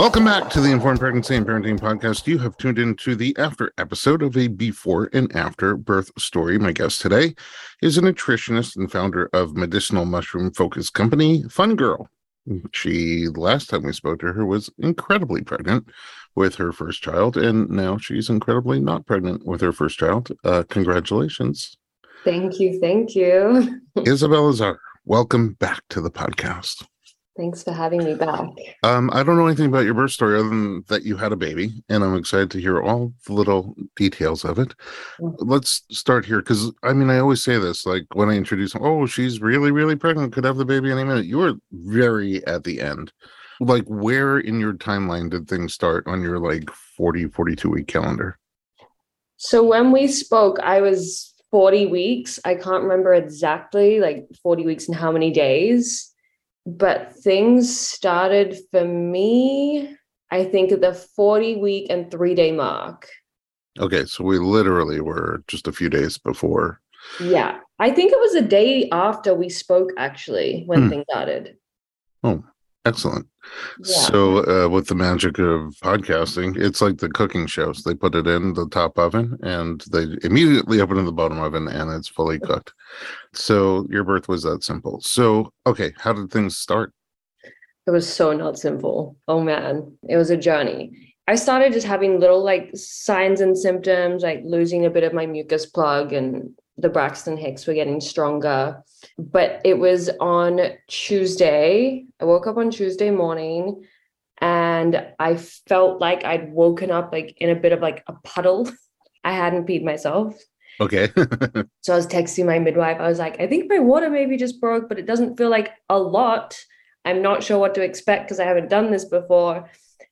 Welcome back to the Informed Pregnancy and Parenting Podcast. You have tuned into the after episode of a before and after birth story. My guest today is a nutritionist and founder of medicinal mushroom focused company, Fun Girl. She, last time we spoke to her, was incredibly pregnant with her first child, and now she's incredibly not pregnant with her first child. Congratulations. Thank you. Thank you. Isabel Azar, welcome back to the podcast. Thanks for having me back. I don't know anything about your birth story other than that you had a baby, and I'm excited to hear all the little details of it. Let's start here, because, I always say this, like, when I introduce them, oh, she's really, really pregnant, could have the baby any minute. You were very at the end. Like, where in your timeline did things start on your, 42-week calendar? So when we spoke, I was 40 weeks. I can't remember exactly, 40 weeks and how many days. But things started for me, I think, at the 40-week and 3-day mark. Okay, so we literally were just a few days before. Yeah, I think it was a day after we spoke, actually, when things started. Oh, excellent. Yeah. So with the magic of podcasting, it's like the cooking shows. They put it in the top oven and they immediately open in the bottom oven and it's fully cooked. So your birth was that simple. So, okay, how did things start? It was so not simple. Oh, man. It was a journey. I started just having little signs and symptoms, like losing a bit of my mucus plug, and the Braxton Hicks were getting stronger. But it was on Tuesday. I woke up on Tuesday morning and I felt like I'd woken up in a bit of a puddle. I hadn't peed myself. Okay. So I was texting my midwife. I was like, I think my water maybe just broke, but it doesn't feel like a lot. I'm not sure what to expect because I haven't done this before.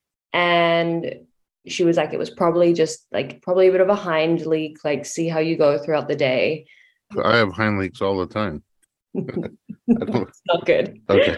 And she was like, it was probably just probably a bit of a hind leak, see how you go throughout the day. I have hind leaks all the time. It's not good. Okay.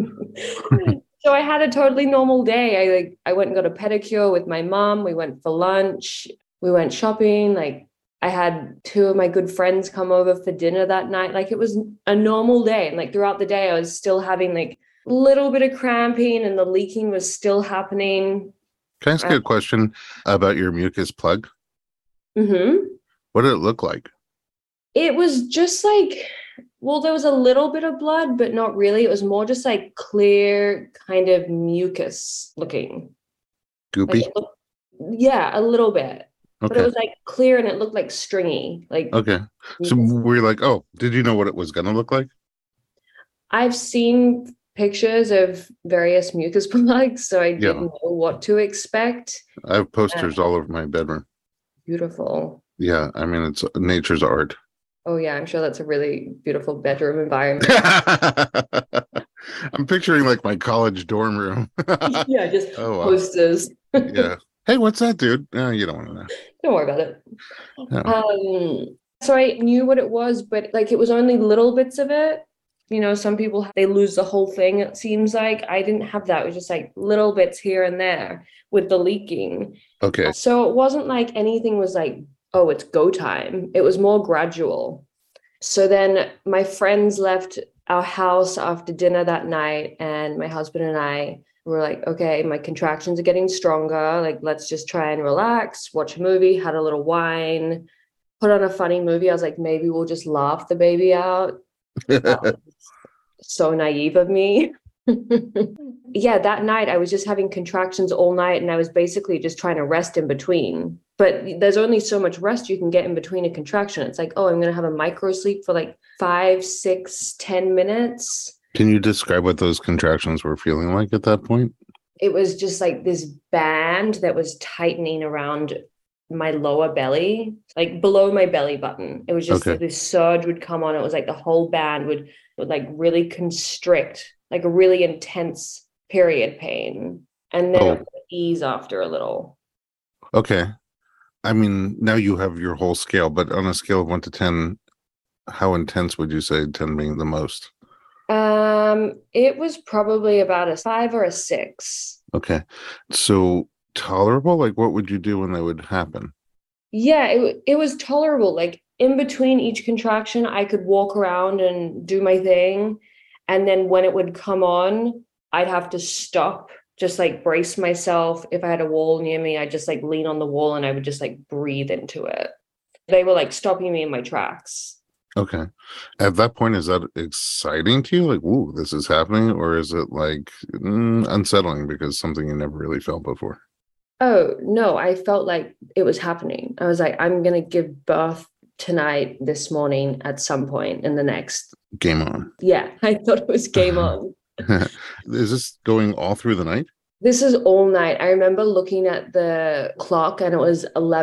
So I had a totally normal day. I went and got a pedicure with my mom. We went for lunch. We went shopping. I had 2 of my good friends come over for dinner that night. It was a normal day. And throughout the day, I was still having a little bit of cramping and the leaking was still happening. Can I ask you a question about your mucus plug? Mm-hmm. What did it look like? It was just there was a little bit of blood, but not really. It was more just clear kind of mucus looking. Goopy? Yeah, a little bit. Okay. But it was clear and it looked stringy. Okay. So we're oh, did you know what it was going to look like? I've seen pictures of various mucus plugs, so I didn't know what to expect. I have posters all over my bedroom. Beautiful. Yeah, it's nature's art. Oh yeah, I'm sure that's a really beautiful bedroom environment. I'm picturing my college dorm room. Yeah, just posters. Yeah. Hey, what's that, dude? You don't want to know. Don't worry about it. No. So I knew what it was, but it was only little bits of it. Some people, they lose the whole thing, it seems like. I didn't have that. It was just little bits here and there with the leaking. Okay. So it wasn't anything was oh, it's go time. It was more gradual. So then my friends left our house after dinner that night, and my husband and I were okay, my contractions are getting stronger. Let's just try and relax, watch a movie, had a little wine, put on a funny movie. I was maybe we'll just laugh the baby out. So naive of me. Yeah, that night I was just having contractions all night and I was basically just trying to rest in between. But there's only so much rest you can get in between a contraction. It's oh, I'm going to have a micro sleep for 5, 6, 10 minutes. Can you describe what those contractions were feeling like at that point? It was just this band that was tightening around my lower belly, below my belly button. It was just this surge would come on. It was the whole band would really constrict, a really intense period pain. And then it would ease after a little. Okay. Now you have your whole scale, but on a scale of 1 to 10, how intense would you say 10 being the most? It was probably about a 5 or a 6. Okay. So tolerable? What would you do when they would happen? Yeah, it was tolerable. In between each contraction, I could walk around and do my thing. And then when it would come on, I'd have to stop just like brace myself. If I had a wall near me, I just like lean on the wall and I would just like breathe into it. They were like stopping me in my tracks. Okay. At that point, is that exciting to you? Like, ooh, this is happening? Or is it like unsettling because something you never really felt before? Oh, no, I felt like it was happening. I was like, I'm going to give birth tonight, this morning, at some point in the next. Game on. Yeah, I thought it was game on. Is this going all through the night? This is all night. I remember looking at the clock and it was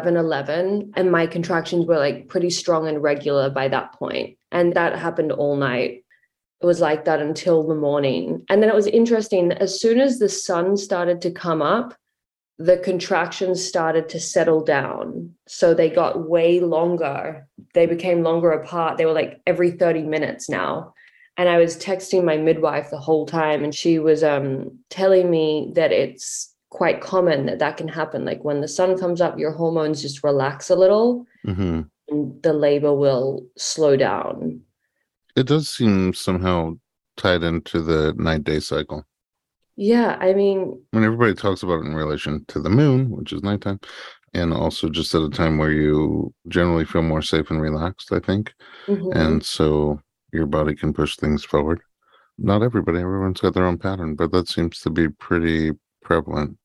11:11 and my contractions were like pretty strong and regular by that point. And that happened all night. It was like that until the morning. And then it was interesting. As soon as the sun started to come up, the contractions started to settle down. So they got way longer. They became longer apart. They were like every 30 minutes now. And I was texting my midwife the whole time, and she was telling me that it's quite common that that can happen. Like when the sun comes up, your hormones just relax a little, Mm-hmm. and the labor will slow down. It does seem somehow tied into the 9-day cycle. Yeah, I mean, When everybody talks about it in relation to the moon, which is nighttime, and also just at a time where you generally feel more safe and relaxed, I think. mhm. And so your body can push things forward. Not everybody, everyone's got their own pattern, but that seems to be pretty prevalent.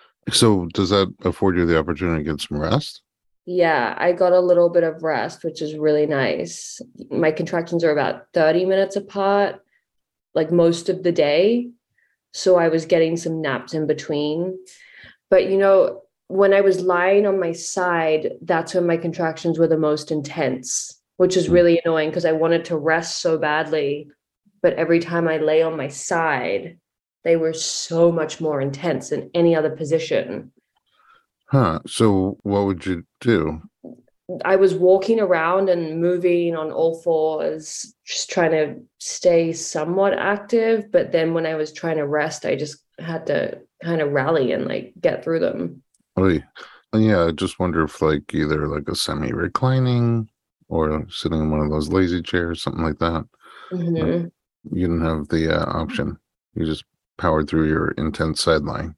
So does that afford you the opportunity to get some rest? Yeah, I got a little bit of rest, which is really nice. My contractions are about 30 minutes apart, like most of the day. So I was getting some naps in between. But when I was lying on my side, that's when my contractions were the most intense, which is Hmm. really annoying because I wanted to rest so badly. But every time I lay on my side, they were so much more intense than any other position. Huh. So what would you do? I was walking around and moving on all fours, just trying to stay somewhat active. But then when I was trying to rest, I just had to kind of rally and like get through them. Oh, yeah, I just wonder if like either like a semi-reclining or sitting in one of those lazy chairs, something like that. But Mhm. you didn't have the option. You just powered through your intense sideline.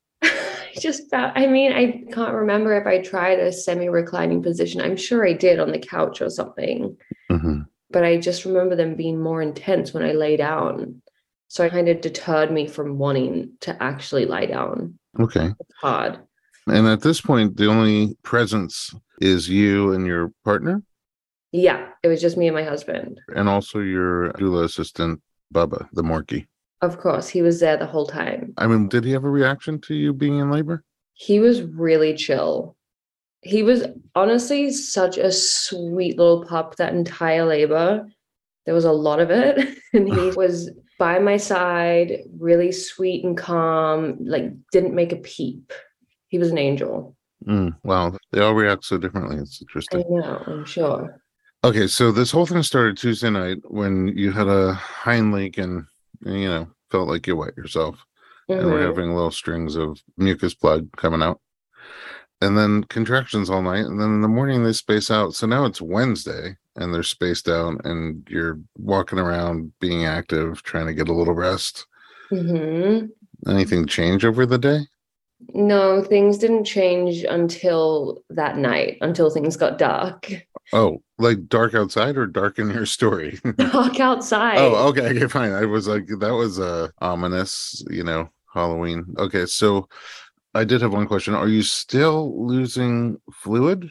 I mean, I can't remember if I tried a semi-reclining position. I'm sure I did on the couch or something, Hmm. but I just remember them being more intense when I lay down. So it kind of deterred me from wanting to actually lie down. Okay. It's hard. And at this point, the only presence is you and your partner, Yeah, it was just me and my husband. and also your doula assistant, Bubba, the Morkie. Of course, he was there the whole time. I mean, did he have a reaction to you being in labor? He was really chill. He was honestly such a sweet little pup that entire labor. There was a lot of it. And he was by my side, really sweet and calm, like didn't make a peep. He was an angel. Wow, they all react so differently. It's I interesting. know, I'm sure. Okay, so this whole thing started Tuesday night when you had a hind leak and felt like you wet yourself, and we're Hmm. having little strings of mucus plug coming out, and then contractions all night, and then in the morning they space out. So now it's Wednesday, and they're spaced out, and you're walking around being active, trying to get a little rest. Hmm. Anything change over the day? No, things didn't change until that night, until things got dark. Oh, like dark outside or dark in your story? Dark outside. Oh, okay, fine. I was like, that was ominous, Halloween. Okay, so I did have one question. Are you still losing fluid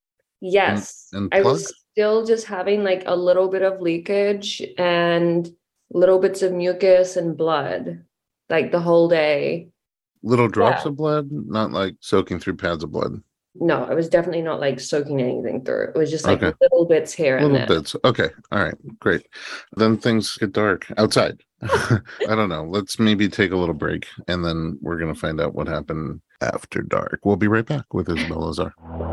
and Yes, and I plug? was still just having like a little bit of leakage and little bits of mucus and blood, like the whole day. Little drops Yeah. of blood, not like soaking through pads of blood. No, I was definitely not like soaking anything through. It was just like Okay, little bits here and little there. bits. Okay, all right, great. Then things get dark outside. I don't know. Let's maybe take a little break and then we're gonna find out what happened after dark. We'll be right back with Isabel Lazar.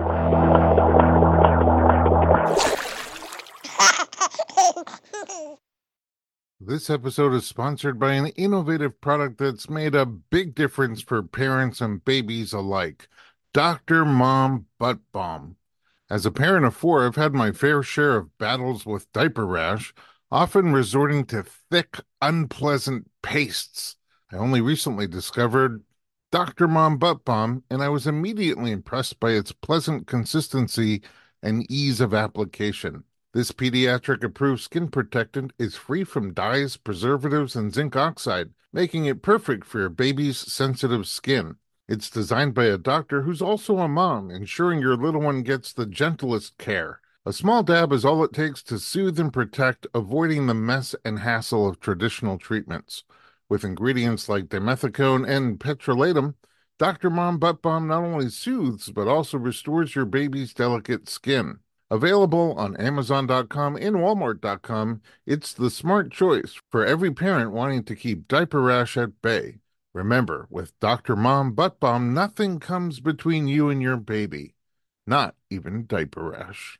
This episode is sponsored by an innovative product that's made a big difference for parents and babies alike. Dr. Mom Butt Balm. As a parent of four, I've had my fair share of battles with diaper rash, often resorting to thick, unpleasant pastes. I only recently discovered Dr. Mom Butt Balm, and I was immediately impressed by its pleasant consistency and ease of application. This pediatric approved skin protectant is free from dyes, preservatives, and zinc oxide, making it perfect for your baby's sensitive skin. It's designed by a doctor who's also a mom, ensuring your little one gets the gentlest care. A small dab is all it takes to soothe and protect, avoiding the mess and hassle of traditional treatments. With ingredients like dimethicone and petrolatum, Dr. Mom Butt Balm not only soothes, but also restores your baby's delicate skin. Available on Amazon.com and Walmart.com, it's the smart choice for every parent wanting to keep diaper rash at bay. Remember, with Dr. Mom Butt Balm, nothing comes between you and your baby, not even diaper rash.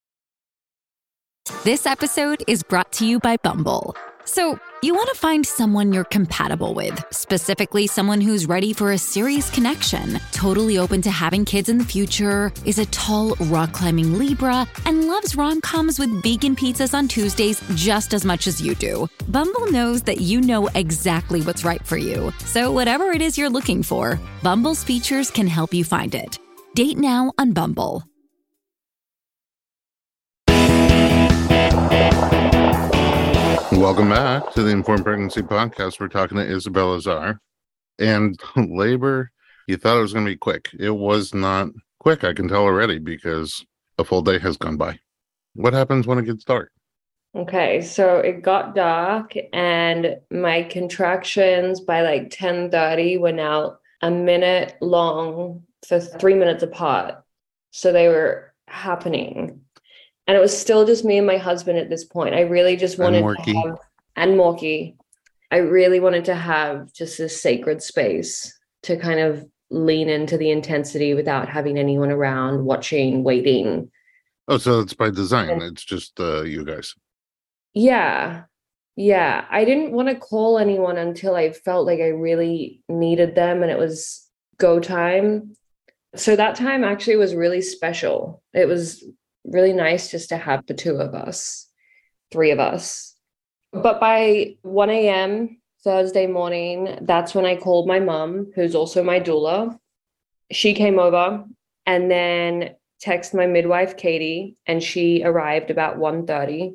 This episode is brought to you by Bumble. So, you want to find someone you're compatible with, specifically someone who's ready for a serious connection, totally open to having kids in the future, is a tall, rock-climbing Libra, and loves rom-coms with vegan pizzas on Tuesdays just as much as you do. Bumble knows that you know exactly what's right for you. So whatever it is you're looking for, Bumble's features can help you find it. Date now on Bumble. Welcome back to the Informed Pregnancy Podcast. We're talking to Isabel Azar. And labor, you thought it was going to be quick. It was not quick, I can tell already, because a full day has gone by. What happens when it gets dark? Okay, so it got dark and my contractions by like 10:30 were now a minute long for 3 minutes apart. So they were happening. And it was still just me and my husband at this point. I really just wanted to have, and Morky, I really wanted to have just this sacred space to kind of lean into the intensity without having anyone around, watching, waiting. Oh, so it's by design. It's just you guys. Yeah. Yeah. I didn't want to call anyone until I felt like I really needed them and it was go time. So that time actually was really special. It was really nice just to have the two of us, three of us. But by 1 a.m. Thursday morning, that's when I called my mom, who's also my doula. She came over and then texted my midwife, Katie, and she arrived about 1:30.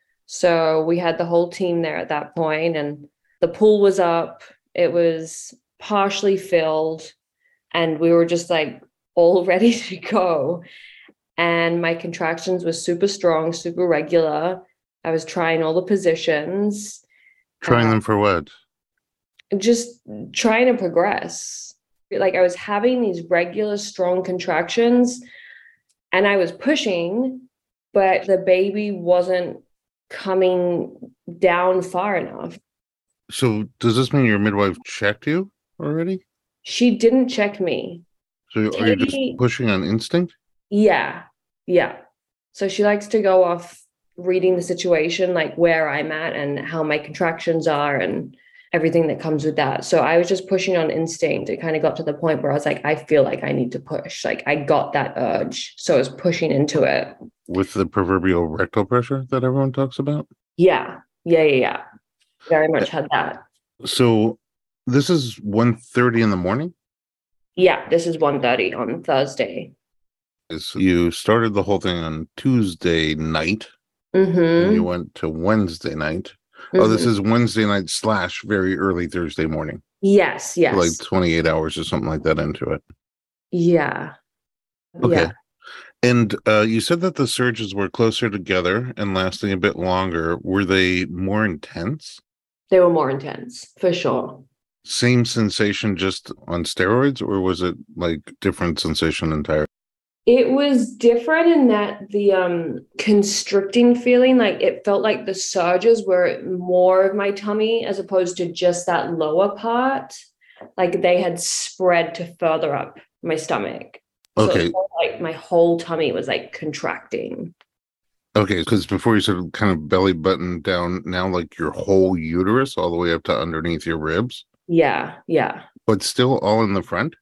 So we had the whole team there at that point, and the pool was up. It was partially filled, and we were just like all ready to go. And my contractions were super strong, super regular. I was trying all the positions. Trying them for what? Just trying to progress. Like I was having these regular, strong contractions and I was pushing, but the baby wasn't coming down far enough. So does this mean your midwife checked you already? She didn't check me. So are you just pushing on instinct? Yeah. So she likes to go off reading the situation, like where I'm at and how my contractions are and everything that comes with that. So I was just pushing on instinct. It kind of got to the point where I was like, I feel like I need to push. Like I got that urge. So I was pushing into it. With the proverbial rectal pressure that everyone talks about? Yeah. Very much had that. So this is 1:30 in the morning? Yeah, this is 1:30 on Thursday. You started the whole thing on Tuesday night, and you went to Wednesday night. Oh, this is Wednesday night / very early Thursday morning. Yes. So like 28 hours or something like that into it. Yeah. Okay. Yeah. And you said that the surges were closer together and lasting a bit longer. Were they more intense? They were more intense, for sure. Same sensation, just on steroids, or was it like different sensation entirely? It was different in that the constricting feeling, like it felt like the surges were more of my tummy as opposed to just that lower part. Like they had spread to further up my stomach. So Okay. it felt like my whole tummy was like contracting. Okay, because before you said kind of belly button down, now like your whole uterus all the way up to underneath your ribs? Yeah. But still all in the front?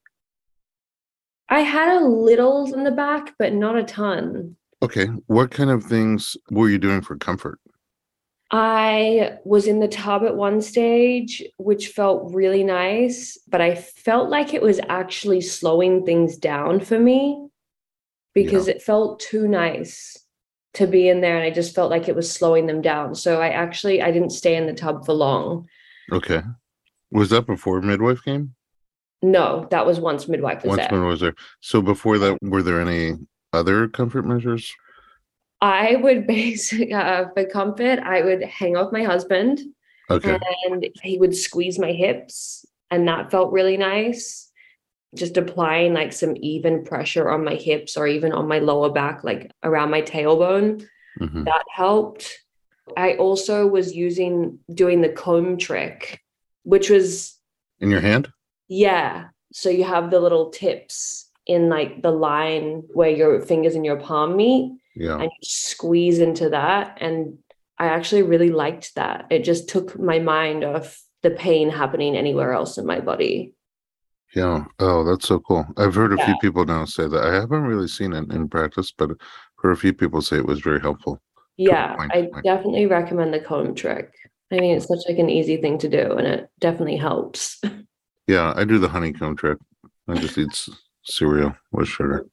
I had a little in the back, but not a ton. Okay. What kind of things were you doing for comfort? I was in the tub at one stage, which felt really nice, but I felt like it was actually slowing things down for me because it felt too nice to be in there, and I just felt like it was slowing them down. So I didn't stay in the tub for long. Okay. Was that before midwife came? No, that was once midwife was Once there. midwife was there. So before that, were there any other comfort measures? I would basically, for comfort, I would hang off my husband Okay. and he would squeeze my hips, and that felt really nice. Just applying like some even pressure on my hips or even on my lower back, like around my tailbone, Mm-hmm. that helped. I also was doing the comb trick, which was, In your hand? yeah. So you have the little tips in like the line where your fingers and your palm meet, Yeah. and you squeeze into that. And I actually really liked that. It just took my mind off the pain happening anywhere else in my body. Yeah. Oh, that's so cool. I've heard a Yeah. few people now say that. I haven't really seen it in practice, but heard a few people say it was very helpful. Yeah, Point. I definitely recommend the comb trick. I mean, it's such like an easy thing to do, and it definitely helps. Yeah, I do the honeycomb trick. I just eat cereal with sugar.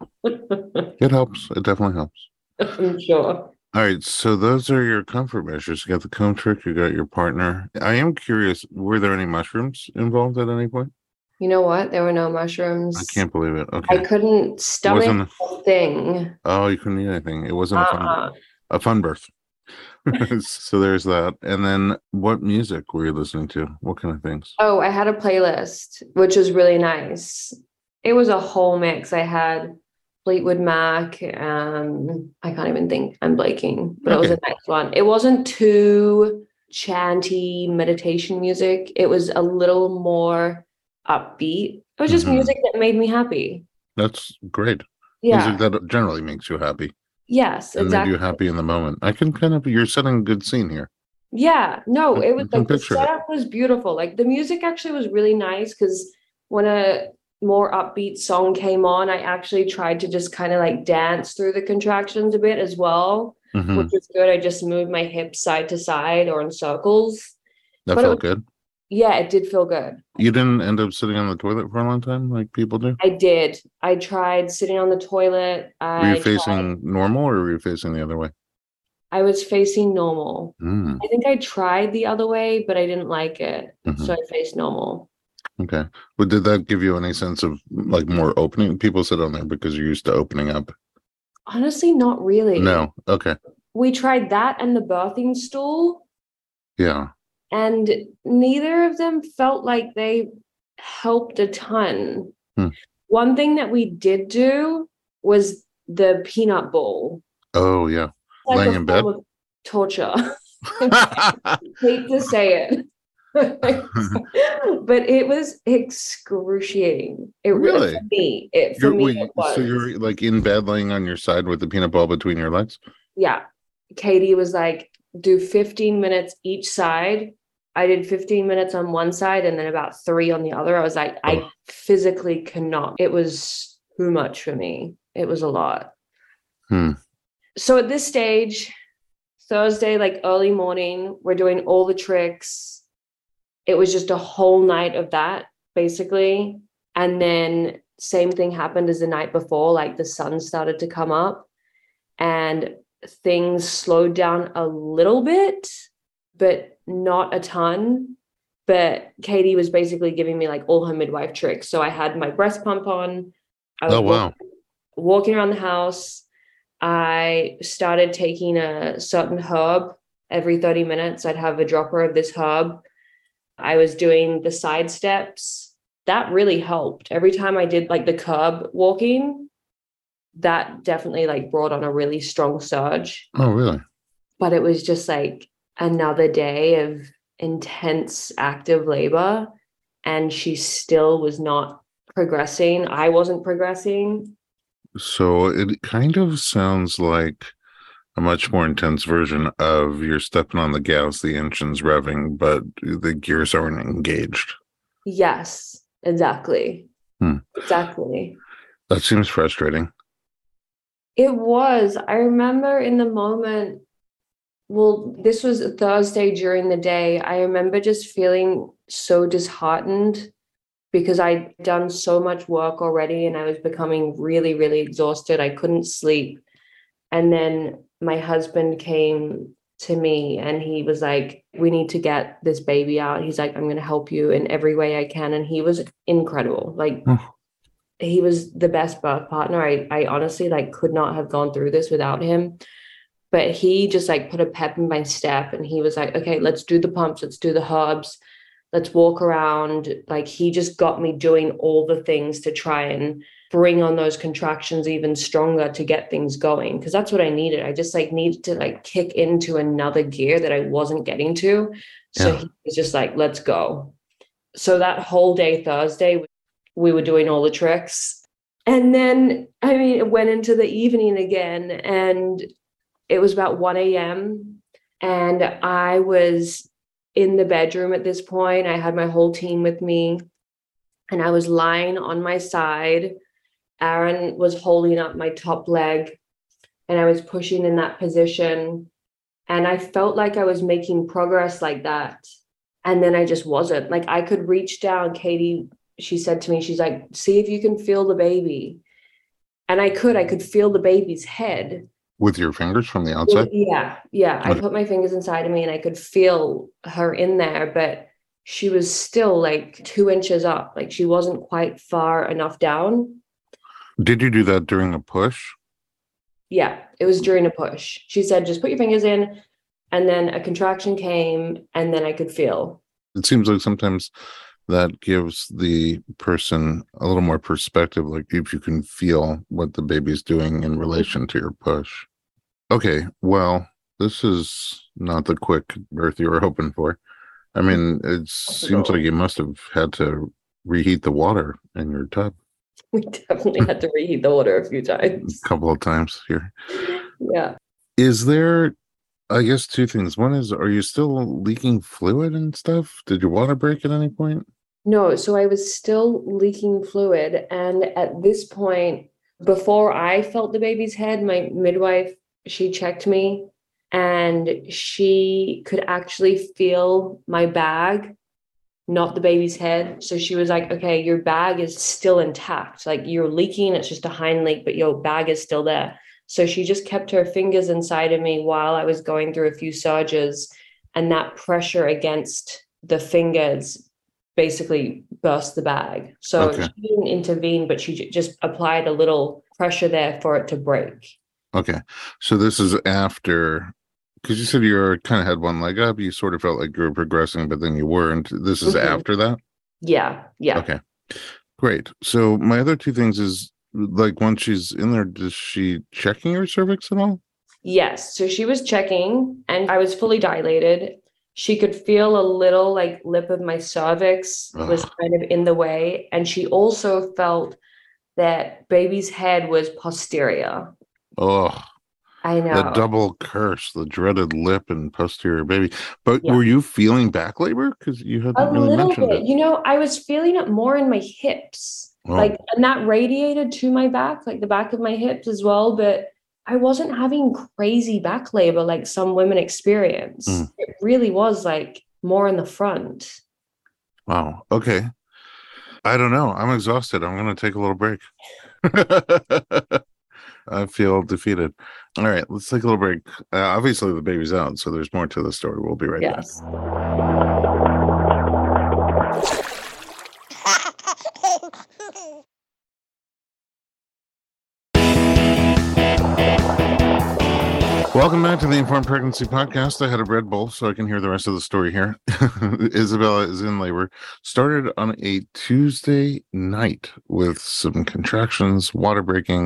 It helps. It definitely helps. I'm sure. All right, so those are your comfort measures. You got the comb trick, you got your partner. I am curious, were there any mushrooms involved at any point? You know what? There were no I mushrooms. can't believe it. I Okay. couldn't stomach Wasn't the thing. Oh, you couldn't eat anything. It wasn't Uh-uh. a fun birth. So there's that. And then what music were you listening to? What kind of things? Oh, I had a playlist, which was really nice. It was a whole mix. I had Fleetwood Mac. I can't even think. I'm blanking, but it was a nice one. It wasn't too chanty meditation music. It was a little more upbeat. It was just music that made me happy. That's great. Yeah. Music that generally makes you happy Yes, and exactly. made you happy in the moment. I can you're setting a good scene here. Yeah, no, it was I can like the picture it. setup was beautiful. Like the music actually was really nice because when a more upbeat song came on, I actually tried to just kind of like dance through the contractions a bit as well, Mhm. which was good. I just moved my hips side to side or in circles. That But felt good. yeah, it did feel good. You didn't end up sitting on the toilet for a long time like people do? I did. I tried sitting on the toilet. Were you facing normal or were you facing the other way? I was facing normal. Mm. I think I tried the other way, but I didn't like it. So I faced normal. Okay. But did that give you any sense of like more opening? People sit on there because you're used to opening up. Honestly, not really. No. Okay. We tried that and the birthing stool, Yeah. and neither of them felt like they helped a ton. One thing that we did do was the peanut bowl. Oh, yeah. Like laying a in bed. form of torture. I hate to say it. But it was excruciating. Really? For me, it was. So you're like in bed laying on your side with the peanut ball between your legs? Yeah. Katie was like, do 15 minutes each side. I did 15 minutes on one side and then about 3 on the other. I was like, I physically cannot. It was too much for me. It was a lot. So at this stage, Thursday, like early morning, we're doing all the tricks. It was just a whole night of that, basically. And then same thing happened as the night before, like the sun started to come up and things slowed down a little bit, but not a ton. But Katie was basically giving me like all her midwife tricks. So I had my breast pump on. I was walking around the house. I started taking a certain herb every 30 minutes. I'd have a dropper of this herb. I was doing the side steps. That really helped. Every time I did like the curb walking, that definitely like brought on a really strong surge. Oh, really? But it was just like another day of intense active labor, and she still was not progressing. I wasn't progressing. So it kind of sounds like a much more intense version of you're stepping on the gas, the engine's revving, but the gears aren't engaged. Yes, exactly. Exactly. That seems frustrating. It was. I remember in the moment, Well, this was a Thursday during the day. I remember just feeling so disheartened because I'd done so much work already and I was becoming really, really exhausted. I couldn't sleep. And then my husband came to me and he was like, we need to get this baby out. He's like, I'm going to help you in every way I can. And he was incredible. Like, he was the best birth partner. I honestly like could not have gone through this without him. But he just like put a pep in my step and he was like, okay, let's do the pumps, let's do the herbs, let's walk around. Like he just got me doing all the things to try and bring on those contractions even stronger to get things going. Cause that's what I needed. I just like needed to like kick into another gear that I wasn't getting to. So he was just like, let's go. So that whole day, Thursday, we were doing all the tricks. And then, I mean, it went into the evening again and it was about 1 a.m. and I was in the bedroom at this point. I had my whole team with me and I was lying on my side. Aaron was holding up my top leg and I was pushing in that position. And I felt like I was making progress like that. And then I just wasn't. Like I could reach down. Katie, she said to me, she's like, see if you can feel the baby. And I could feel the baby's head. With your fingers from the outside? Yeah. I put my fingers inside of me and I could feel her in there, but she was still like 2 inches up. Like she wasn't quite far enough down. Did you do that during a push? Yeah, it was during a push. She said, just put your fingers in. And then a contraction came and then I could feel. It seems like sometimes that gives the person a little more perspective, like if you can feel what the baby's doing in relation to your push. Okay, well, this is not the quick birth you were hoping for. I mean, it seems like you must have had to reheat the water in your tub. We definitely had to reheat the water a few times. A couple of times here. Yeah. Is there, I guess, two things. One is, are you still leaking fluid and stuff? Did your water break at any point? No, so I was still leaking fluid. And at this point, before I felt the baby's head, my midwife, she checked me and she could actually feel my bag, not the baby's head. So she was like, okay, your bag is still intact. Like you're leaking, it's just a hind leak, but your bag is still there. So she just kept her fingers inside of me while I was going through a few surges. And that pressure against the fingers basically burst the bag. So she didn't intervene, but she just applied a little pressure there for it to break. Okay. So this is after, because you said you kind of had one leg up, you sort of felt like you were progressing, but then you weren't. This is after that? Yeah. Okay. Great. So my other two things is, like, once she's in there, is she checking your cervix at all? Yes. So she was checking and I was fully dilated. She could feel a little like lip of my cervix was kind of in the way. And she also felt that baby's head was posterior. Oh, I know. The double curse, the dreaded lip and posterior baby. But were you feeling back labor? Because you hadn't really mentioned it. You know, I was feeling it more in my hips. Like, and that radiated to my back, like the back of my hips as well. But I wasn't having crazy back labor like some women experience. It really was like more in the front. Wow. Okay. I don't know. I'm exhausted. I'm going to take a little break. I feel defeated. All right, let's take a little break. Obviously, the baby's out, so there's more to the story. We'll be right back. Welcome back to the Informed Pregnancy Podcast. I had a Red Bull so I can hear the rest of the story here. Isabella is in labor. Started on a Tuesday night with some contractions, water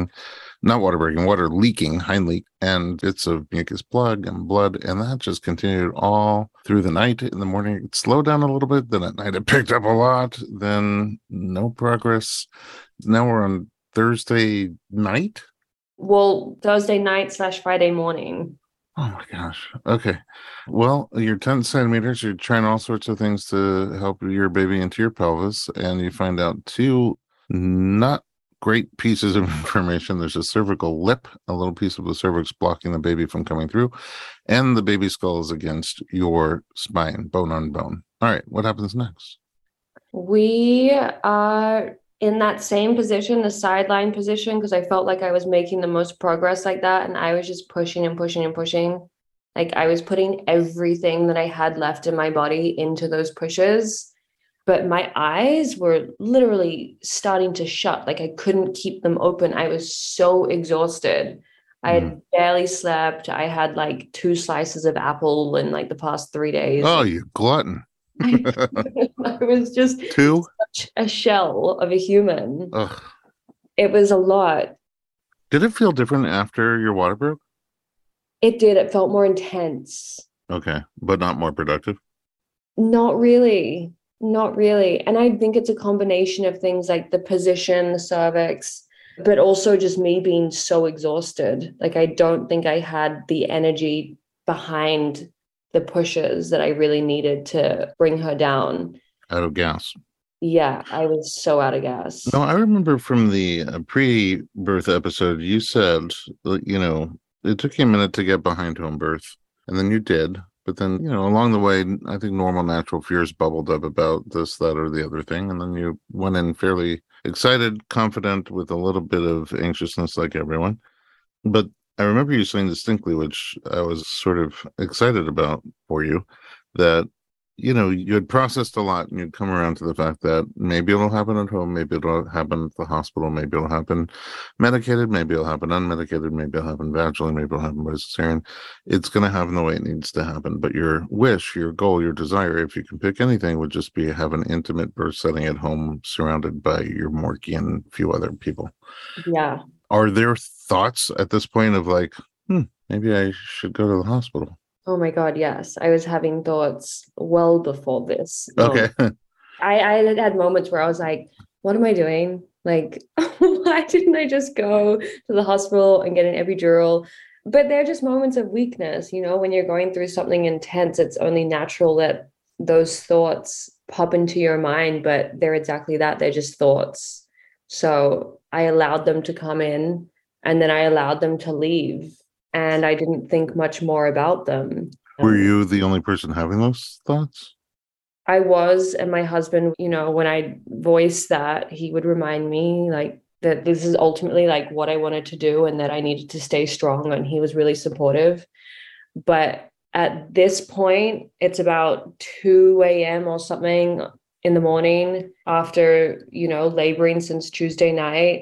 leaking, hind leak, and bits of mucus plug and blood. And that just continued all through the night. In the morning, it slowed down a little bit. Then at night, it picked up a lot. Then no progress. Now we're on Thursday night. Well, Thursday night / Friday morning. Oh my gosh. Okay. Well, you're 10 centimeters. You're trying all sorts of things to help your baby into your pelvis. And you find out two not great pieces of information. There's a cervical lip, a little piece of the cervix blocking the baby from coming through, and the baby skull is against your spine, bone on bone. All right, what happens next? We are in that same position, the sideline position, because I felt like I was making the most progress like that. And I was just pushing and pushing and pushing. Like I was putting everything that I had left in my body into those pushes. But my eyes were literally starting to shut. Like I couldn't keep them open. I was so exhausted. I had barely slept. I had like 2 slices of apple in like the past 3 days. Oh, you glutton. I was just 2? such a shell of a human. Ugh. It was a lot. Did it feel different after your water broke? It did. It felt more intense. Okay, but not more productive? Not really. Not really. And I think it's a combination of things like the position, the cervix, but also just me being so exhausted. Like I don't think I had the energy behind the pushes that I really needed to bring her down. Out of gas. Yeah, I was so out of gas. No, I remember from the pre-birth episode, you said, it took you a minute to get behind home birth, and then you did. But then, along the way, I think normal natural fears bubbled up about this, that, or the other thing. And then you went in fairly excited, confident, with a little bit of anxiousness like everyone. But I remember you saying distinctly, which I was sort of excited about for you, that, you had processed a lot and you'd come around to the fact that maybe it'll happen at home, maybe it'll happen at the hospital, maybe it'll happen medicated, maybe it'll happen unmedicated, maybe it'll happen vaginally, maybe it'll happen by cesarean. It's going to happen the way it needs to happen. But your wish, your goal, your desire, if you can pick anything, would just be have an intimate birth setting at home surrounded by your Morky and a few other people. Yeah. Are there thoughts at this point of like, maybe I should go to the hospital? Oh my God, yes. I was having thoughts well before this. Okay. I had moments where I was like, what am I doing? Like, why didn't I just go to the hospital and get an epidural? But they're just moments of weakness. When you're going through something intense, it's only natural that those thoughts pop into your mind, but they're exactly that. They're just thoughts. So I allowed them to come in and then I allowed them to leave. And I didn't think much more about them. Were you the only person having those thoughts? I was, and my husband, when I voiced that, he would remind me like that this is ultimately like what I wanted to do and that I needed to stay strong, and he was really supportive. But at this point, it's about 2 a.m. or something in the morning after, laboring since Tuesday night.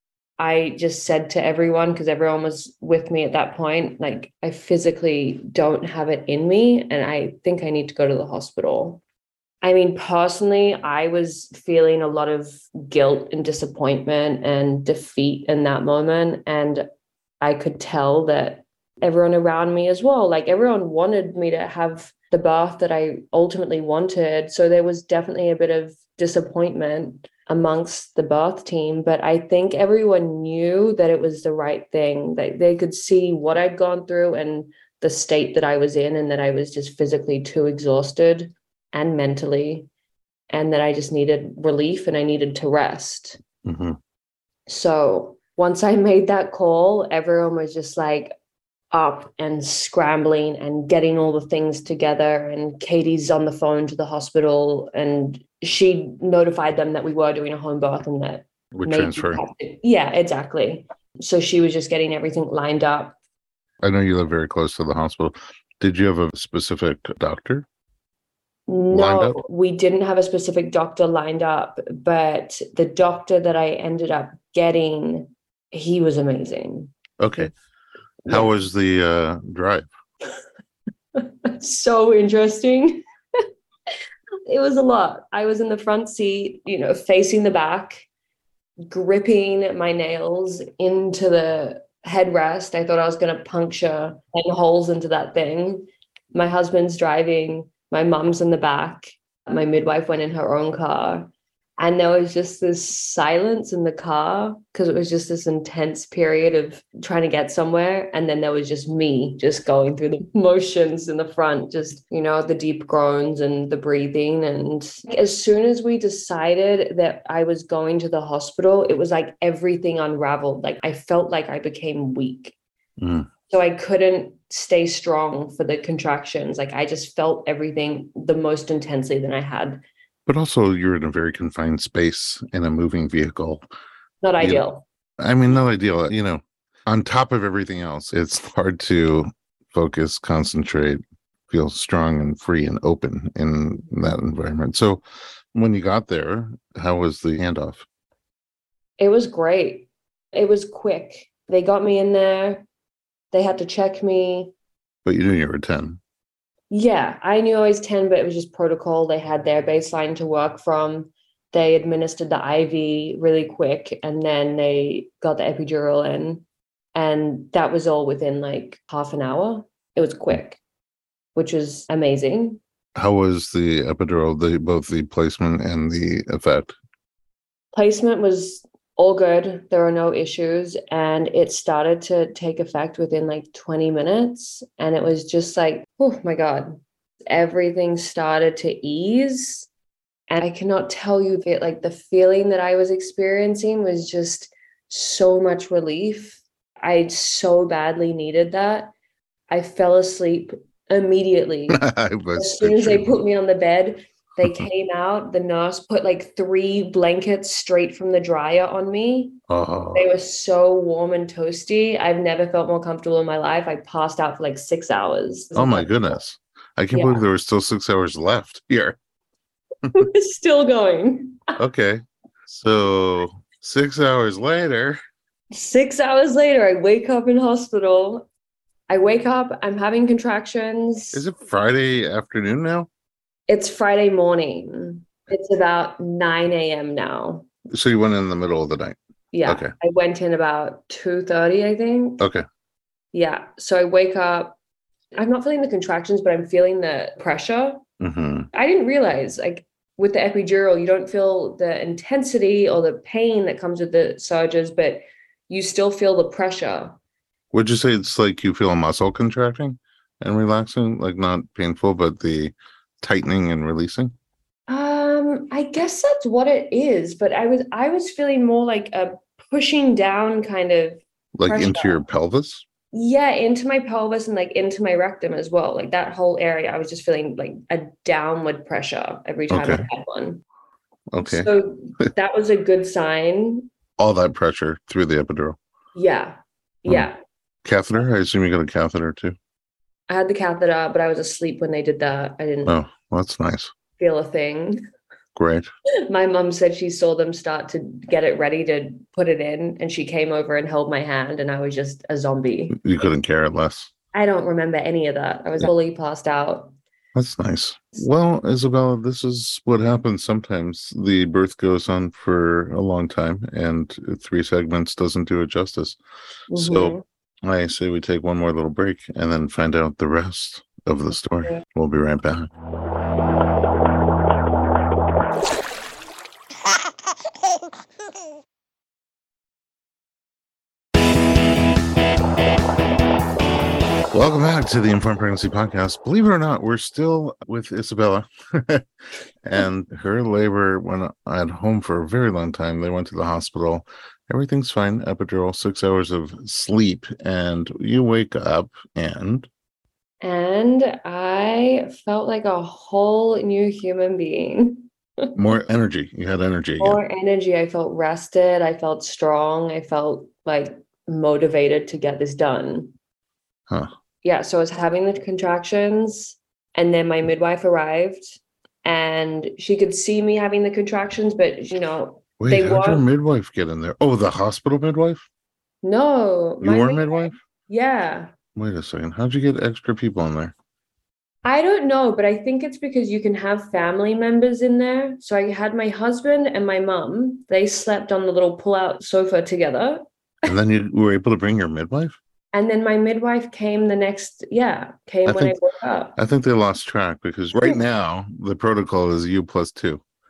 I just said to everyone, because everyone was with me at that point, like, I physically don't have it in me and I think I need to go to the hospital. I mean, personally, I was feeling a lot of guilt and disappointment and defeat in that moment. And I could tell that everyone around me as well, like everyone wanted me to have the birth that I ultimately wanted. So there was definitely a bit of disappointment amongst the birth team, but I think everyone knew that it was the right thing. They could see what I'd gone through and the state that I was in, and that I was just physically too exhausted and mentally, and that I just needed relief and I needed to rest. Mm-hmm. So once I made that call, everyone was just like up and scrambling and getting all the things together. And Katie's on the phone to the hospital and she notified them that we were doing a home birth and that would transfer. Yeah, exactly. So she was just getting everything lined up. I know you live very close to the hospital. Did you have a specific doctor? No, we didn't have a specific doctor lined up, but the doctor that I ended up getting, he was amazing. Okay. How was the drive? So interesting. It was a lot. I was in the front seat, facing the back, gripping my nails into the headrest. I thought I was going to puncture 10 holes into that thing. My husband's driving. My mom's in the back. My midwife went in her own car. And there was just this silence in the car because it was just this intense period of trying to get somewhere. And then there was just me just going through the motions in the front, just, the deep groans and the breathing. And as soon as we decided that I was going to the hospital, it was like everything unraveled. Like I felt like I became weak. So I couldn't stay strong for the contractions. Like I just felt everything the most intensely than I had. But also, you're in a very confined space in a moving vehicle. Not ideal. Not ideal. On top of everything else, it's hard to focus, concentrate, feel strong and free and open in that environment. So when you got there, how was the handoff? It was great. It was quick. They got me in there. They had to check me. But you knew you were 10. Yeah, I knew I was 10, but it was just protocol. They had their baseline to work from. They administered the IV really quick, and then they got the epidural in. And that was all within like half an hour. It was quick, which was amazing. How was the epidural, both the placement and the effect? Placement was all good. There were no issues. And it started to take effect within like 20 minutes. And it was just like, oh my God, everything started to ease. And I cannot tell you that like the feeling that I was experiencing was just so much relief. I so badly needed that. I fell asleep immediately. As soon as they put me on the bed, they came out. The nurse put like 3 blankets straight from the dryer on me. Oh. They were so warm and toasty. I've never felt more comfortable in my life. I passed out for like 6 hours. Oh my goodness. I can't believe there were still 6 hours left here. It's still going. Okay. So 6 hours later. 6 hours later, I wake up in hospital. I wake up, I'm having contractions. Is it Friday afternoon now? It's Friday morning. It's about 9 a.m. now. So you went in the middle of the night? Yeah. Okay. I went in about 2:30, I think. Okay. Yeah. So I wake up. I'm not feeling the contractions, but I'm feeling the pressure. Mm-hmm. I didn't realize, like, with the epidural, you don't feel the intensity or the pain that comes with the surges, but you still feel the pressure. Would you say it's like you feel a muscle contracting and relaxing? Like not painful, but the tightening and releasing? I guess that's what it is, but I was feeling more like a pushing down kind of like pressure. Into your pelvis? Yeah, into my pelvis and like into my rectum as well. Like that whole area, I was just feeling like a downward pressure every time I had one. Okay. So that was a good sign. All that pressure through the epidural. Yeah. Yeah. Catheter? I assume you got a catheter too. I had the catheter, but I was asleep when they did that. I didn't well, that's nice. Feel a thing. Great. My mom said she saw them start to get it ready to put it in, and she came over and held my hand, and I was just a zombie. You couldn't care less. I don't remember any of that. I was fully passed out. That's nice. Well, Isabella, this is what happens sometimes. The birth goes on for a long time, and 3 segments doesn't do it justice. Mm-hmm. So I say we take one more little break and then find out the rest of the story. We'll be right back. Welcome back to the Informed Pregnancy Podcast. Believe it or not, we're still with Isabella and her labor went at home for a very long time. They went to the hospital. Everything's fine. Epidural, 6 hours of sleep, and you wake up and I felt like a whole new human being. More energy. You had energy again. More energy. I felt rested. I felt strong. I felt like motivated to get this done. Huh. Yeah, so I was having the contractions, and then my midwife arrived, and she could see me having the contractions, but, you know, wait, how'd your midwife get in there? Oh, the hospital midwife? No. You were midwife? Yeah. Wait a second. How'd you get extra people in there? I don't know, but I think it's because you can have family members in there. So I had my husband and my mom. They slept on the little pull-out sofa together. And then you were able to bring your midwife? And then my midwife came when I woke up. I think they lost track because right now the protocol is U+2.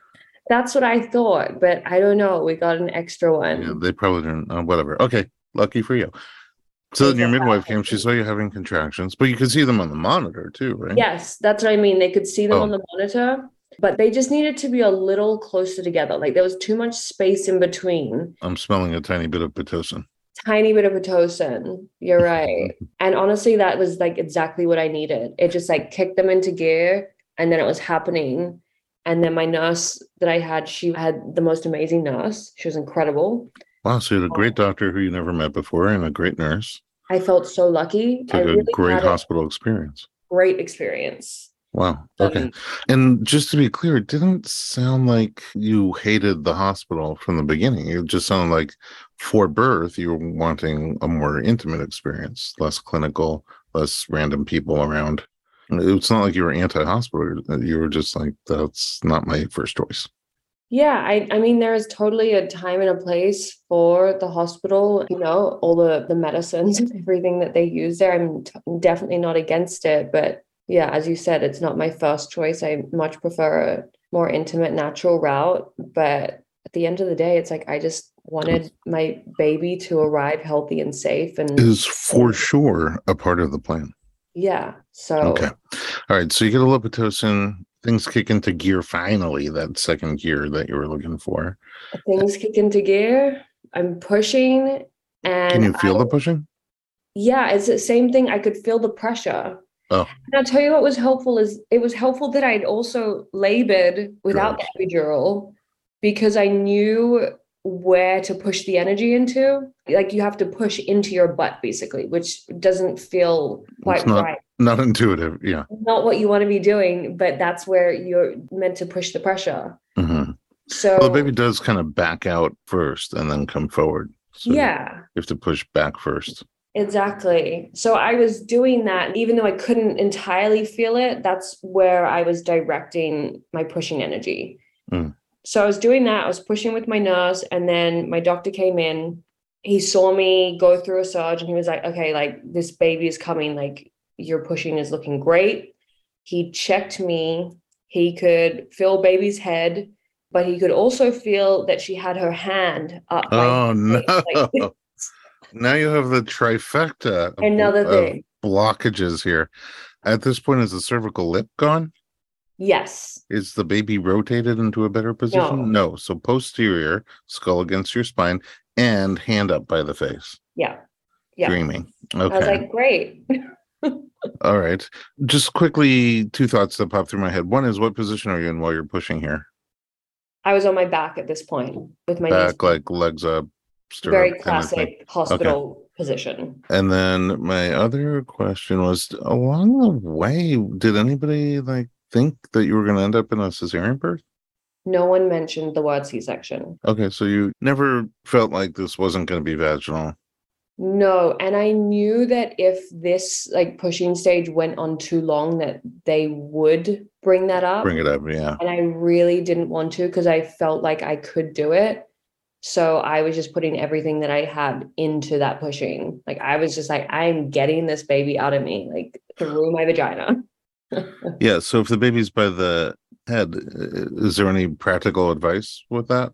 That's what I thought, but I don't know. We got an extra one. Yeah, they probably didn't. Whatever. Okay, lucky for you. So then your midwife came. She saw you having contractions, but you could see them on the monitor too, right? Yes, that's what I mean. They could see them Oh. on the monitor, but they just needed to be a little closer together. Like there was too much space in between. I'm smelling a tiny bit of Pitocin. Tiny bit of Pitocin. You're right. And honestly, that was like exactly what I needed. It just like kicked them into gear, and then it was happening. And then my nurse that I had, she had the most amazing nurse. She was incredible. Wow, so you had a great doctor who you never met before and a great nurse. I felt so lucky. It's like a great hospital experience. Great experience. Wow. Okay. And just to be clear, it didn't sound like you hated the hospital from the beginning. It just sounded like for birth, you were wanting a more intimate experience, less clinical, less random people around. It's not like you were anti-hospital. You were just like, that's not my first choice. Yeah, I mean, there is totally a time and a place for the hospital, you know, all the medicines and everything that they use there. I'm definitely not against it. But yeah, as you said, it's not my first choice. I much prefer a more intimate, natural route. But at the end of the day, it's like I just wanted my baby to arrive healthy and safe. And is for sure a part of the plan. Yeah. So okay. All right. So you get a little Pitocin. Things kick into gear finally, that second gear that you were looking for. Things kick into gear. I'm pushing. And can you feel the pushing? Yeah, it's the same thing. I could feel the pressure. Oh. And I'll tell you what was helpful is it was helpful that I'd also labored without the epidural because I knew where to push the energy into. Like you have to push into your butt basically, which doesn't feel quite right. Not intuitive. Yeah. Not what you want to be doing, but that's where you're meant to push the pressure. Mm-hmm. So the baby does kind of back out first and then come forward. So yeah. You have to push back first. Exactly. So I was doing that, even though I couldn't entirely feel it, that's where I was directing my pushing energy. Mm. So I was doing that. I was pushing with my nurse, and then my doctor came in. He saw me go through a surge, and he was like, okay, like this baby is coming. Like your pushing is looking great. He checked me. He could feel baby's head, but he could also feel that she had her hand up. Oh, no. Like, now you have the trifecta of blockages here. At this point, is the cervical lip gone? Yes. Is the baby rotated into a better position? No. So posterior, skull against your spine, and hand up by the face. Yeah. Dreaming. Okay. I was like, great. All right. Just quickly, two thoughts that pop through my head. One is, what position are you in while you're pushing here? I was on my back at this point with my back, like legs up. Very classic hospital position. And then my other question was, along the way, did anybody like think that you were going to end up in a cesarean birth? No one mentioned the word C-section. Okay, so you never felt like this wasn't going to be vaginal? No, and I knew that if this like pushing stage went on too long, that they would bring that up. Bring it up, yeah. And I really didn't want to because I felt like I could do it. So I was just putting everything that I had into that pushing. Like I was just like, I'm getting this baby out of me, like through my vagina. Yeah. So if the baby's by the head, is there any practical advice with that?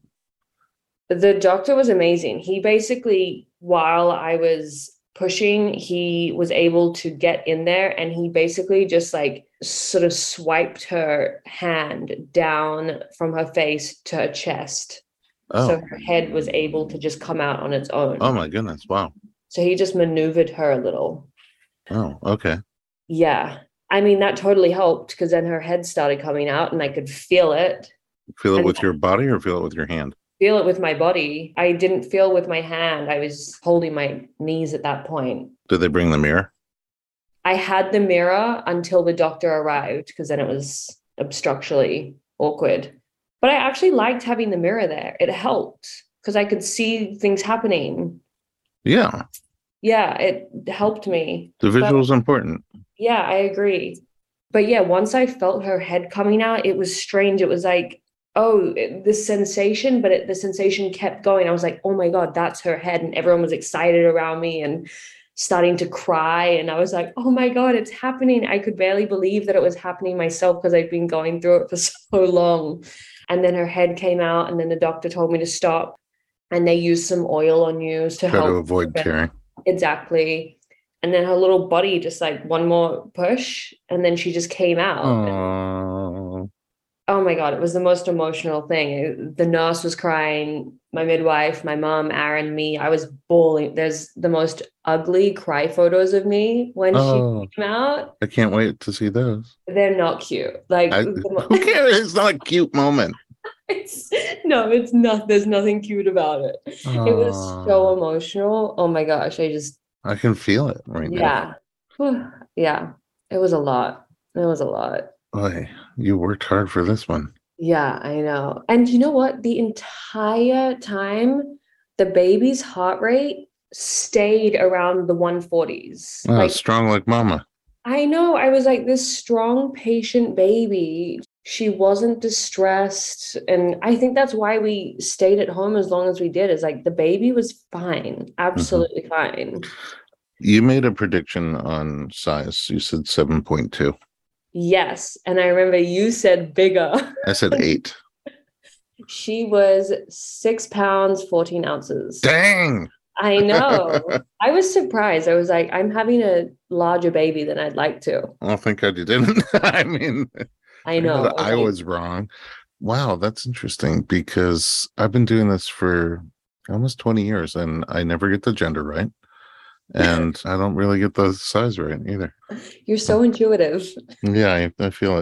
The doctor was amazing. He basically, while I was pushing, he was able to get in there and he basically just like sort of swiped her hand down from her face to her chest. Oh. So her head was able to just come out on its own. Oh my goodness. Wow. So he just maneuvered her a little. Oh, okay. Yeah. I mean, that totally helped because then her head started coming out and I could feel it. Feel it with your body or feel it with your hand? Feel it with my body. I didn't feel with my hand. I was holding my knees at that point. Did they bring the mirror? I had the mirror until the doctor arrived because then it was structurally awkward. But I actually liked having the mirror there. It helped because I could see things happening. Yeah. Yeah, it helped me. The visual is important. Yeah, I agree. But yeah, once I felt her head coming out, it was strange. It was like, oh, the sensation, but the sensation kept going. I was like, oh my God, that's her head. And everyone was excited around me. And starting to cry. And I was like, oh my God, it's happening. I could barely believe that it was happening myself because I'd been going through it for so long. And then her head came out, and then the doctor told me to stop. And they used some oil on you to Try help to avoid tearing. Exactly. And then her little body just like one more push, and then she just came out. Oh, Oh my God, it was the most emotional thing. The nurse was crying, my midwife, my mom, Aaron, me. I was bawling. There's the most ugly cry photos of me when she came out. I can't wait to see those. They're not cute. Like, who cares? It's not a cute moment. No, it's not. There's nothing cute about it. It was so emotional. Oh my gosh, I can feel it right now. Yeah. It was a lot. It was a lot. Boy, you worked hard for this one. Yeah, I know. And you know what? The entire time, the baby's heart rate stayed around the 140s. Oh, strong like mama. I know. I was like this strong, patient baby. She wasn't distressed. And I think that's why we stayed at home as long as we did, is like the baby was fine, absolutely fine. You made a prediction on size. You said 7.2. Yes. And I remember you said bigger. I said 8. She was 6 pounds, 14 ounces. Dang. I know. I was surprised. I was like, I'm having a larger baby than I'd like to. Well, thank God you didn't. I mean, I know. I was wrong. Wow, that's interesting, because I've been doing this for almost 20 years and I never get the gender right. And I don't really get the size right either. You're so intuitive. Yeah, I feel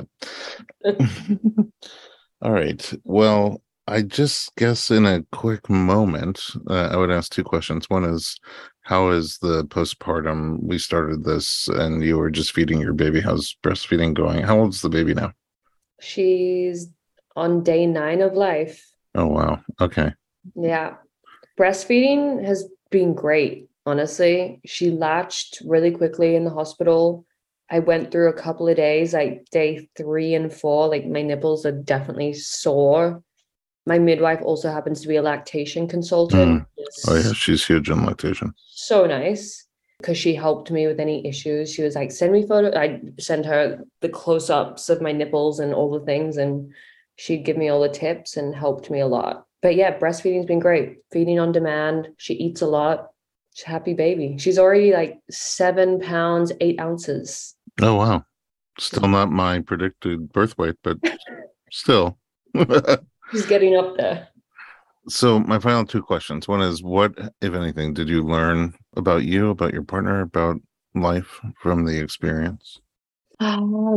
it. All right. Well, I just guess in a quick moment, I would ask 2 questions. One is, how is the postpartum? We started this and you were just feeding your baby. How's breastfeeding going? How old is the baby now? She's on day 9 of life. Oh, wow. Okay. Yeah. Breastfeeding has been great, honestly. She latched really quickly in the hospital. I went through a couple of days, like day 3 and 4, like my nipples are definitely sore. My midwife also happens to be a lactation consultant. Oh, yeah. She's huge on lactation. So nice, because she helped me with any issues. She was like, send me photos. I sent her the close-ups of my nipples and all the things, and she'd give me all the tips and helped me a lot. But yeah, breastfeeding's been great. Feeding on demand. She eats a lot. She's a happy baby. She's already like 7 pounds, 8 ounces. Oh, wow. Still not my predicted birth weight, but still. She's getting up there. So my final 2 questions. One is, what, if anything, did you learn about you, about your partner, about life from the experience? I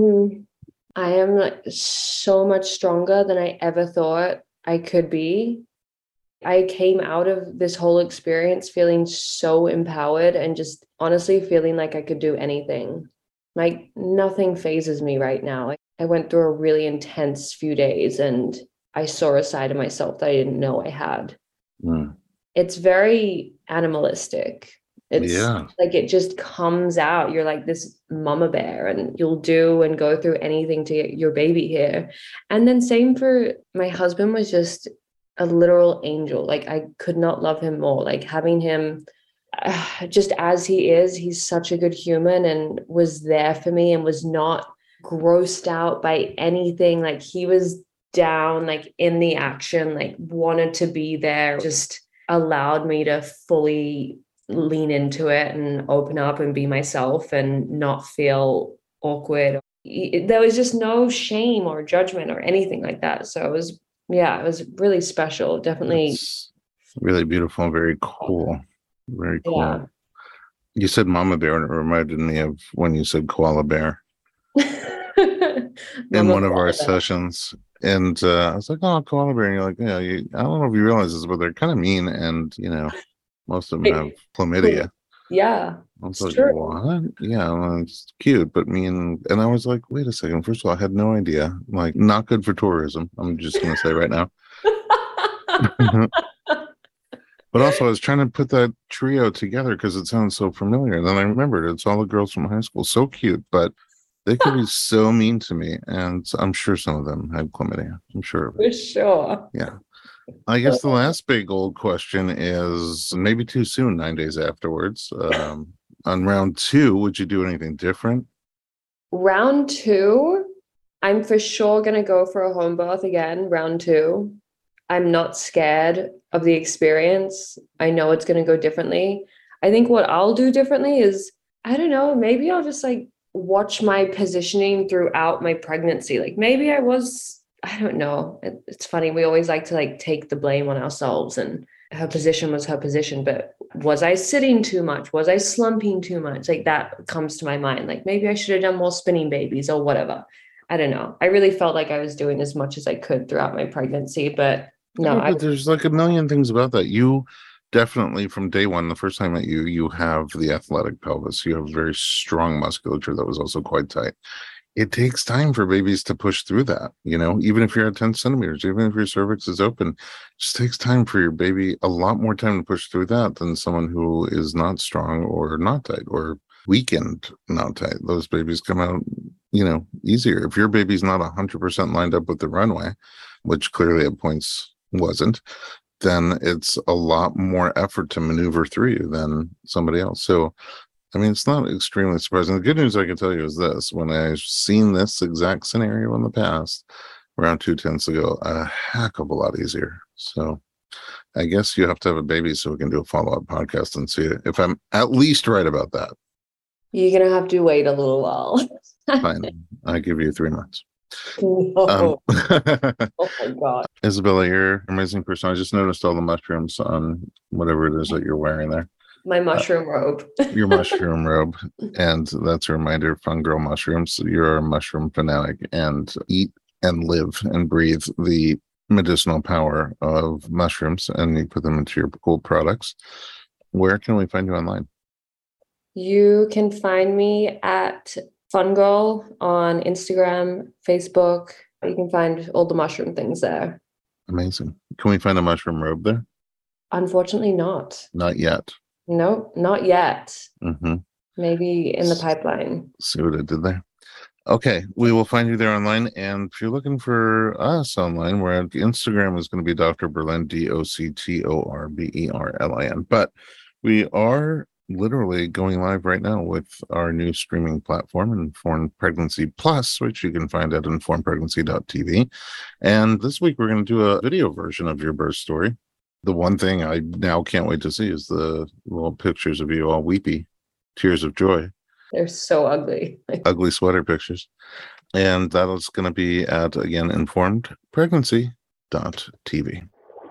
am like so much stronger than I ever thought I could be. I came out of this whole experience feeling so empowered and just honestly feeling like I could do anything. Like nothing phases me right now. I went through a really intense few days and I saw a side of myself that I didn't know I had. It's very animalistic. It's like it just comes out. You're like this mama bear and you'll do and go through anything to get your baby here. And then same for my husband, was just a literal angel. Like I could not love him more. Like having him just as he is, he's such a good human and was there for me and was not grossed out by anything. Like he was down, like in the action, like wanted to be there, just allowed me to fully lean into it and open up and be myself and not feel awkward. There was just no shame or judgment or anything like that. So it was really special. Definitely. It's really beautiful. Very cool. Very cool. Yeah. You said mama bear, and it reminded me of when you said koala bear in one of our sessions. And I was like, oh, koala bear. And you're like, yeah, I don't know if you realize this, but they're kind of mean. And, most of them have chlamydia. Yeah. I was like, what? Yeah, well, it's cute, but mean. And I was like, wait a second. First of all, I had no idea. Like, not good for tourism. I'm just going to say right now. But also, I was trying to put that trio together because it sounds so familiar. And then I remembered it's all the girls from high school. So cute, but they could be so mean to me. And I'm sure some of them had chlamydia. I'm sure. For sure. Yeah. I guess the last big old question is, maybe too soon, 9 days afterwards. on round 2, would you do anything different? Round 2, I'm for sure going to go for a home birth again, round 2. I'm not scared of the experience. I know it's going to go differently. I think what I'll do differently is, I don't know, maybe I'll just like watch my positioning throughout my pregnancy. Like maybe I don't know. It's funny. We always like to like take the blame on ourselves, and her position was her position, but was I sitting too much? Was I slumping too much? Like that comes to my mind. Like maybe I should have done more spinning babies or whatever. I don't know. I really felt like I was doing as much as I could throughout my pregnancy, but no, But there's like a million things about that. You definitely, from day one, the first time I met you, you have the athletic pelvis. You have very strong musculature that was also quite tight. It takes time for babies to push through that, even if you're at 10 centimeters, even if your cervix is open, it just takes time for your baby, a lot more time to push through that than someone who is not strong or not tight or weakened, not tight. Those babies come out, easier. If your baby's not 100% lined up with the runway, which clearly at points wasn't, then it's a lot more effort to maneuver through you than somebody else. So, I mean, it's not extremely surprising. The good news I can tell you is this: when I've seen this exact scenario in the past, around 2 tends to go a heck of a lot easier. So I guess you have to have a baby so we can do a follow-up podcast and see if I'm at least right about that. you're going to have to wait a little while. Fine. I give you 3 months. No. Oh my God. Isabella, you're an amazing person. I just noticed all the mushrooms on whatever it is that you're wearing there. My mushroom robe. Your mushroom robe. And that's a reminder, Fun Girl Mushrooms. You're a mushroom fanatic and eat and live and breathe the medicinal power of mushrooms, and you put them into your cool products. Where can we find you online? You can find me at Fun Girl on Instagram, Facebook. You can find all the mushroom things there. Amazing. Can we find a mushroom robe there? Unfortunately, not. Not yet. Nope, not yet. Mm-hmm. Maybe in the pipeline. See what I did there? Okay, we will find you there online. And if you're looking for us online, we're at Instagram is going to be Dr. Berlin, DoctorBerlin. But we are literally going live right now with our new streaming platform, Informed Pregnancy Plus, which you can find at informedpregnancy.tv. And this week we're going to do a video version of your birth story. The one thing I now can't wait to see is the little pictures of you all weepy, tears of joy. They're so ugly. Ugly sweater pictures. And that is going to be at, again, informedpregnancy.tv.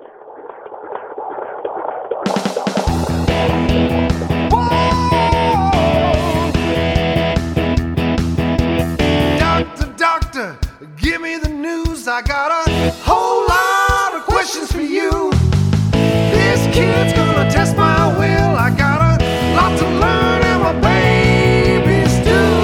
Doctor, give me the news. I got a whole lot of questions for you. This kid's gonna test my will. I got a lot to learn, and my babies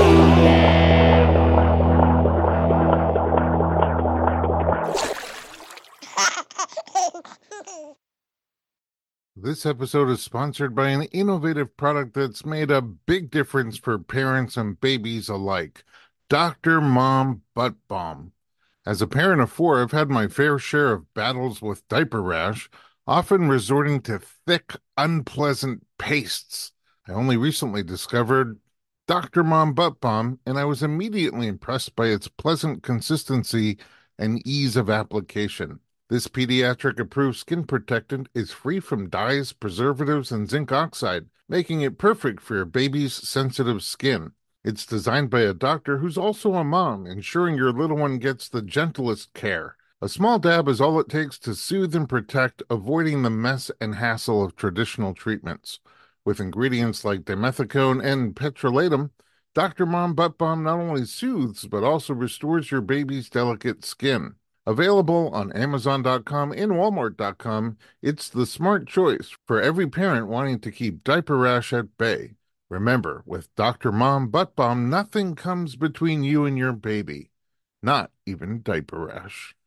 do. This episode is sponsored by an innovative product that's made a big difference for parents and babies alike. Dr. Mom Butt Balm. As a parent of 4, I've had my fair share of battles with diaper rash, often resorting to thick, unpleasant pastes. I only recently discovered Dr. Mom Butt Balm, and I was immediately impressed by its pleasant consistency and ease of application. This pediatric-approved skin protectant is free from dyes, preservatives, and zinc oxide, making it perfect for your baby's sensitive skin. It's designed by a doctor who's also a mom, ensuring your little one gets the gentlest care. A small dab is all it takes to soothe and protect, avoiding the mess and hassle of traditional treatments. With ingredients like dimethicone and petrolatum, Dr. Mom Butt Balm not only soothes, but also restores your baby's delicate skin. Available on Amazon.com and Walmart.com, it's the smart choice for every parent wanting to keep diaper rash at bay. Remember, with Dr. Mom Butt Balm, nothing comes between you and your baby, not even diaper rash.